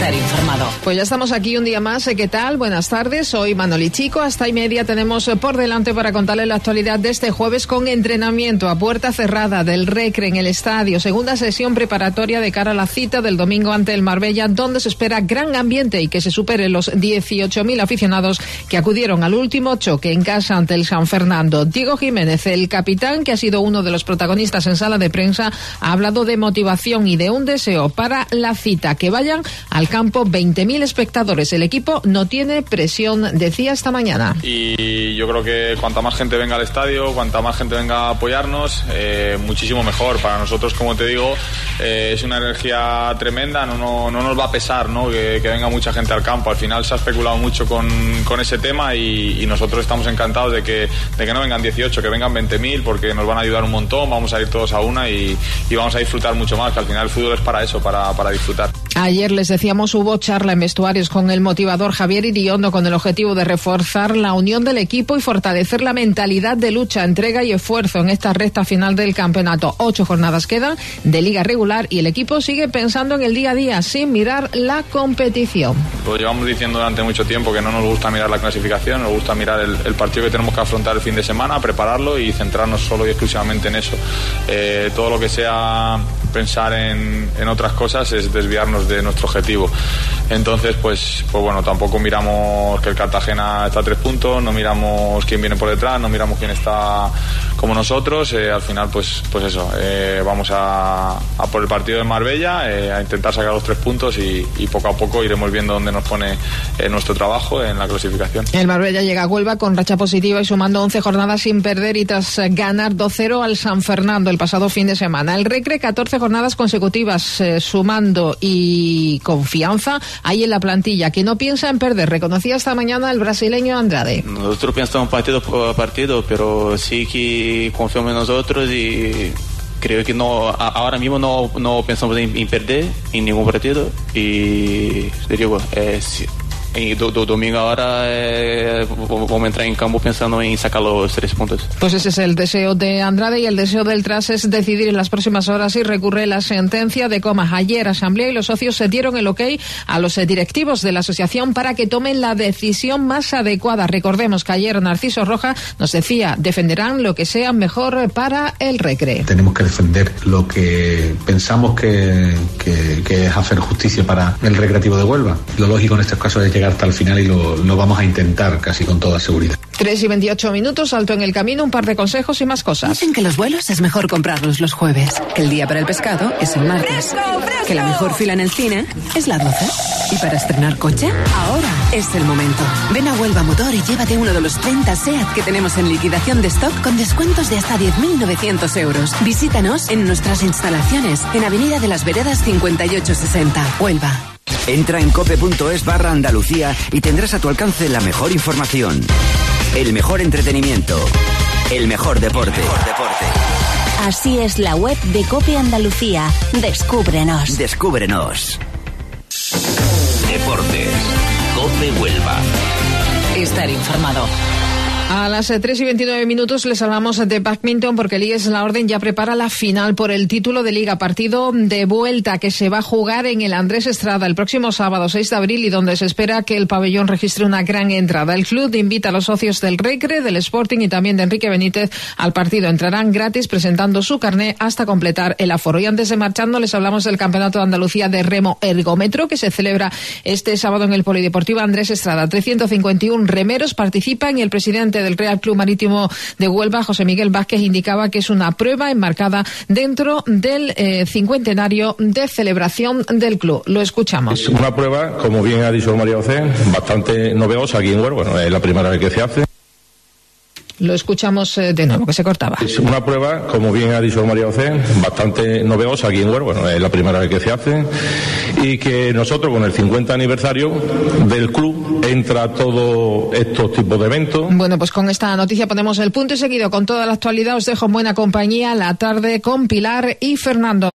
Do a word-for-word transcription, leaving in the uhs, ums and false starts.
Estar informado. Pues ya estamos aquí un día más. ¿Qué tal? Buenas tardes. Soy Manoli Chico. Hasta y media tenemos por delante para contarles la actualidad de este jueves con entrenamiento a puerta cerrada del Recre en el estadio. Segunda sesión preparatoria de cara a la cita del domingo ante el Marbella, donde se espera gran ambiente y que se superen los dieciocho mil aficionados que acudieron al último choque en casa ante el San Fernando. Diego Jiménez, el capitán, que ha sido uno de los protagonistas en sala de prensa, ha hablado de motivación y de un deseo para la cita, que vayan al campo veinte mil espectadores. El equipo no tiene presión, decía esta mañana. Y yo creo que cuanta más gente venga al estadio, cuanta más gente venga a apoyarnos, eh, muchísimo mejor. Para nosotros, como te digo, eh, es una energía tremenda, no, no, no nos va a pesar, ¿no? que, que venga mucha gente al campo. Al final se ha especulado mucho con, con ese tema y, y nosotros estamos encantados de que, de que no vengan dieciocho, que vengan veinte mil, porque nos van a ayudar un montón, vamos a ir todos a una y, y vamos a disfrutar mucho más, que al final el fútbol es para eso, para, para disfrutar. Ayer les decíamos, hubo charla en vestuarios con el motivador Javier Iriondo con el objetivo de reforzar la unión del equipo y fortalecer la mentalidad de lucha, entrega y esfuerzo en esta recta final del campeonato. Ocho jornadas quedan de liga regular y el equipo sigue pensando en el día a día sin mirar la competición. Lo llevamos diciendo durante mucho tiempo que no nos gusta mirar la clasificación, nos gusta mirar el, el partido que tenemos que afrontar el fin de semana, prepararlo y centrarnos solo y exclusivamente en eso. Eh, todo lo que sea pensar en, en otras cosas es desviarnos de nuestro objetivo. Entonces, pues, pues bueno, tampoco miramos que el Cartagena está a tres puntos, no miramos quién viene por detrás, no miramos quién está como nosotros. Eh, al final, pues, pues eso, eh, vamos a, a por el partido de Marbella, eh, a intentar sacar los tres puntos y, y poco a poco iremos viendo dónde nos pone eh, nuestro trabajo en la clasificación. El Marbella llega a Huelva con racha positiva y sumando once jornadas sin perder y tras ganar dos cero al San Fernando el pasado fin de semana. El Recre, catorce jornadas consecutivas eh, sumando y confianza ahí en la plantilla, que no piensa en perder, reconocía esta mañana el brasileño Andrade. Nosotros pensamos partido por partido, pero sí que confiamos en nosotros y creo que no, ahora mismo no, no pensamos en, en perder en ningún partido y te digo, eh, sí. Y do, do, domingo ahora eh, vamos a entrar en campo pensando en sacar los tres puntos. Pues ese es el deseo de Andrade y el deseo del Tras es decidir en las próximas horas si recurre la sentencia de Comas. Ayer asamblea y los socios se dieron el ok a los directivos de la asociación para que tomen la decisión más adecuada. Recordemos que ayer Narciso Roja nos decía, defenderán lo que sea mejor para el Recre. Tenemos que defender lo que pensamos que, que, que es hacer justicia para el Recreativo de Huelva. Lo lógico en estos casos es llegar hasta el final y lo, lo vamos a intentar casi con toda seguridad. tres y veintiocho minutos, alto en el camino, un par de consejos y más cosas. Dicen que los vuelos es mejor comprarlos los jueves, que el día para el pescado es el martes, ¡Fresco, fresco! Que la mejor fila en el cine es la doce. ¿Y para estrenar coche? Ahora es el momento. Ven a Huelva Motor y llévate uno de los treinta SEAT que tenemos en liquidación de stock con descuentos de hasta diez mil novecientos euros. Visítanos en nuestras instalaciones en Avenida de las Veredas cincuenta y ocho sesenta, Huelva. Entra en cope.es barra Andalucía y tendrás a tu alcance la mejor información, el mejor entretenimiento, el mejor deporte. El mejor deporte. Así es la web de Cope Andalucía. Descúbrenos. Descúbrenos. Deportes. Cope Huelva. Estar informado. A las tres y veintinueve minutos les hablamos de bádminton porque el I E S La Orden ya prepara la final por el título de Liga, partido de vuelta que se va a jugar en el Andrés Estrada el próximo sábado seis de abril y donde se espera que el pabellón registre una gran entrada. El club invita a los socios del Recre, del Sporting y también de Enrique Benítez al partido. Entrarán gratis presentando su carné hasta completar el aforo. Y antes de marcharnos les hablamos del Campeonato de Andalucía de Remo Ergómetro que se celebra este sábado en el Polideportivo Andrés Estrada. trescientos cincuenta y uno remeros participan y el presidente del Real Club Marítimo de Huelva, José Miguel Vázquez, indicaba que es una prueba enmarcada dentro del eh, cincuentenario de celebración del club. Lo escuchamos. Es una prueba, como bien ha dicho María José, bastante novedosa aquí en Huelva. Bueno, es la primera vez que se hace. Lo escuchamos eh, de nuevo, que se cortaba. Es una prueba, como bien ha dicho María José, bastante novedosa aquí en Huelva. Bueno, es la primera vez que se hace. Y que nosotros, con el cincuenta aniversario del club, entra todo estos tipos de eventos. Bueno, pues con esta noticia ponemos el punto y seguido con toda la actualidad. Os dejo en buena compañía la tarde con Pilar y Fernando.